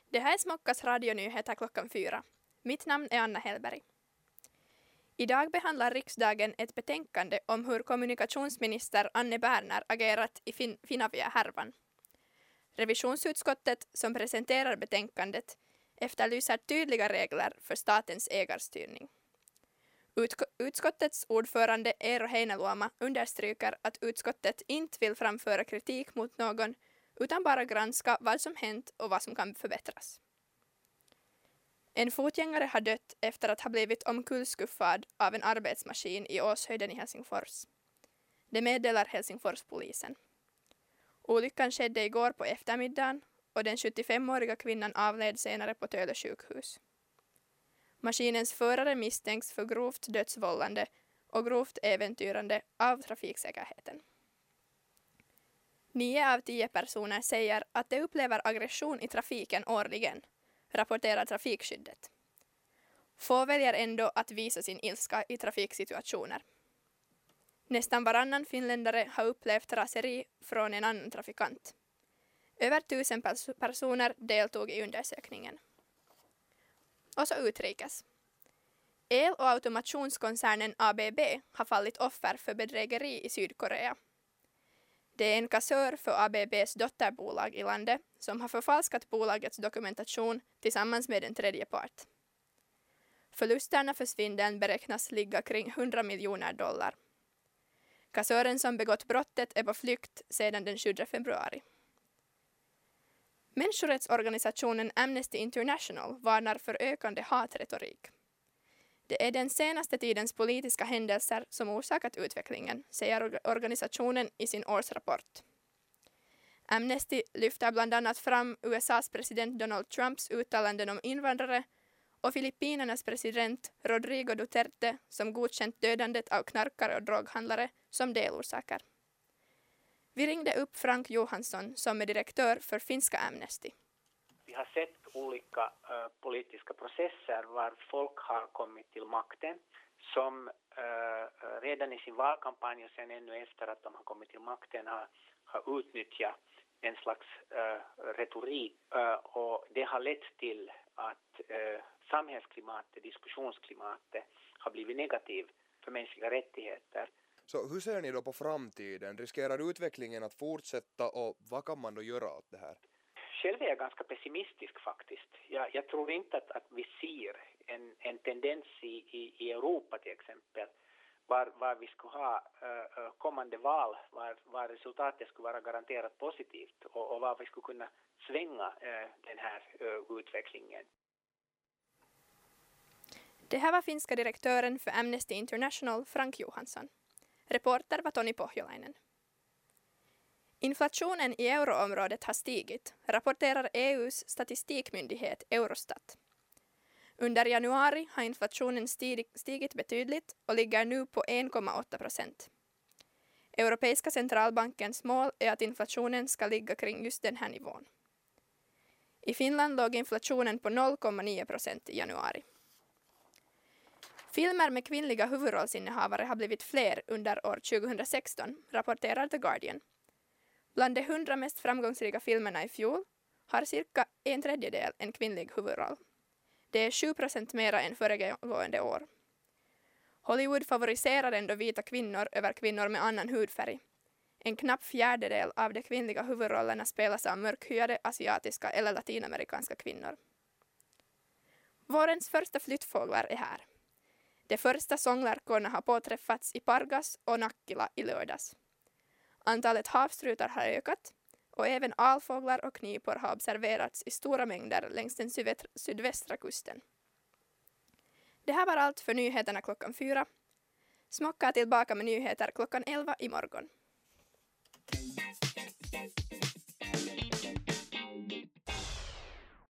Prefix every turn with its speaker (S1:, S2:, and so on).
S1: Det här är Smockas radionyheter klockan 4. Mitt namn är Anna Hellberg. Idag behandlar riksdagen ett betänkande om hur kommunikationsminister Anne Berner agerat i Finavia-härvan. Revisionsutskottet som presenterar betänkandet efterlyser tydliga regler för statens ägarstyrning. Utskottets ordförande Eero Heinäluoma understryker att utskottet inte vill framföra kritik mot någon utan bara granska vad som hänt och vad som kan förbättras. En fotgängare har dött efter att ha blivit omkullskuffad av en arbetsmaskin i Åshöjden i Helsingfors. Det meddelar Helsingforspolisen. Olyckan skedde igår på eftermiddagen och den 75-åriga kvinnan avled senare på Töle sjukhus. Maskinens förare misstänks för grovt dödsvållande och grovt äventyrande av trafiksäkerheten. 9 av 10 personer säger att de upplever aggression i trafiken årligen, rapporterar Trafikskyddet. Få väljer ändå att visa sin ilska i trafiksituationer. Nästan varannan finländare har upplevt raseri från en annan trafikant. Över 1000 personer deltog i undersökningen. Och så utrikes. El- och automationskoncernen ABB har fallit offer för bedrägeri i Sydkorea. Det är en kassör för ABBs dotterbolag i landet som har förfalskat bolagets dokumentation tillsammans med en tredje part. Förlusterna för svindeln beräknas ligga kring $100 miljoner. Kassören som begått brottet är på flykt sedan den 7 februari. Människorättsorganisationen Amnesty International varnar för ökande hatretorik. Det är den senaste tidens politiska händelser som orsakat utvecklingen, säger organisationen i sin årsrapport. Amnesty lyfter bland annat fram USAs president Donald Trumps uttalanden om invandrare och Filippinernas president Rodrigo Duterte som godkänt dödandet av knarkare och droghandlare som delorsaker. Vi ringde upp Frank Johansson som är direktör för finska Amnesty.
S2: Vi har sett olika politiska processer var folk har kommit till makten som redan i sin valkampanj och sen ännu efter att de har kommit till makten har utnyttjat en slags retorik och det har lett till att samhällsklimatet, diskussionsklimatet har blivit negativ för mänskliga rättigheter.
S3: Så hur ser ni då på framtiden? Riskerar utvecklingen att fortsätta och vad kan man då göra åt det här?
S2: Själv är jag ganska pessimistisk faktiskt. Jag tror inte att vi ser en tendens i Europa till exempel var vi skulle ha kommande val, var resultatet skulle vara garanterat positivt och var vi skulle kunna svänga den här utvecklingen.
S1: Det här var finska direktören för Amnesty International, Frank Johansson. Reporter var Toni Pohjolainen. Inflationen i euroområdet har stigit, rapporterar EUs statistikmyndighet Eurostat. Under januari har inflationen stigit betydligt och ligger nu på 1,8%. Europeiska centralbankens mål är att inflationen ska ligga kring just den här nivån. I Finland låg inflationen på 0,9% i januari. Filmer med kvinnliga huvudrollsinnehavare har blivit fler under år 2016, rapporterar The Guardian. Bland de 100 mest framgångsrika filmerna i fjol har cirka 1/3 en kvinnlig huvudroll. Det är 7% mera än föregående år. Hollywood favoriserar ändå vita kvinnor över kvinnor med annan hudfärg. En knapp 1/4 av de kvinnliga huvudrollerna spelas av mörkhyade, asiatiska eller latinamerikanska kvinnor. Vårens första flyttfåglar är här. De första sånglärkorna har påträffats i Pargas och Nakkila i lördags. Antalet havstrutar har ökat och även alfåglar och knipor har observerats i stora mängder längs den sydvästra kusten. Det här var allt för nyheterna klockan 4. Smocka tillbaka med nyheter klockan 11 imorgon.